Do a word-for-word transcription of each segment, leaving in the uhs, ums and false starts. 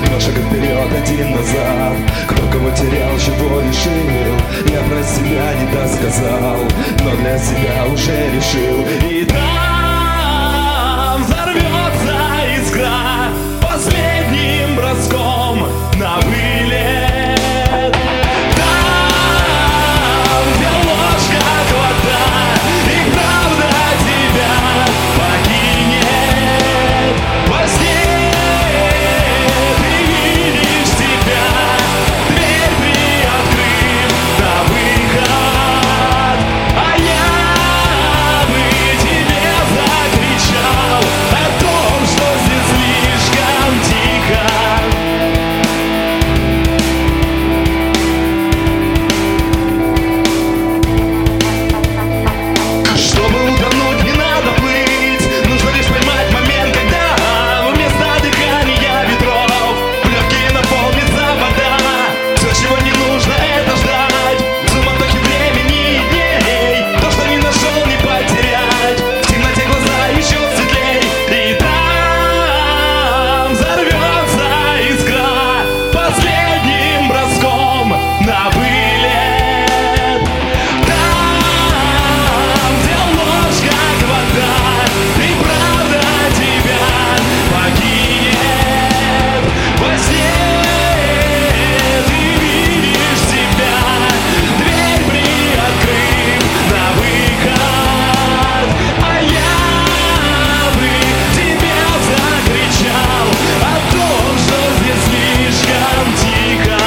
Два шага вперед, один назад. Кто кого терял, чего решил, я про себя не досказал, но для себя уже решил. И там взорвется искра последним броском на вылет. Там, где ложь как вода, и правда тебя покинет. Во сне ты видишь себя, дверь приоткрыв на выход. А я бы тебе закричал о том, что здесь слишком тихо. Чтобы утонуть, не надо плыть, нужно лишь поймать момент, когда вместо дыхания ветров в легкие наполнится вода. Все, чего не нужно, это ждать в суматохе времени и дней. То, что не нашел, не потерять, в темноте глаза еще светлей. И там взорвется искра последним броском на вылет. Там, где ложь как вода, и правда тебя покинет. Во сне ты видишь себя, дверь приоткрыв на выход. А я бы тебе закричал о том, что здесь слишком тихо.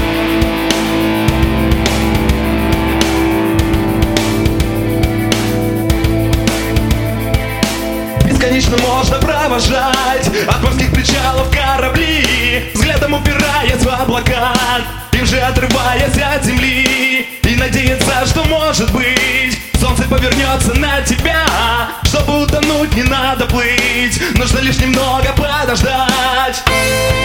Бесконечно можно провожать от морских причалов корабли, взглядом упираясь в облака, им же отрываясь от земли, и надеяться, что может быть солнце повернется на тебя. Чтобы утонуть, не надо плыть, нужно лишь немного подождать.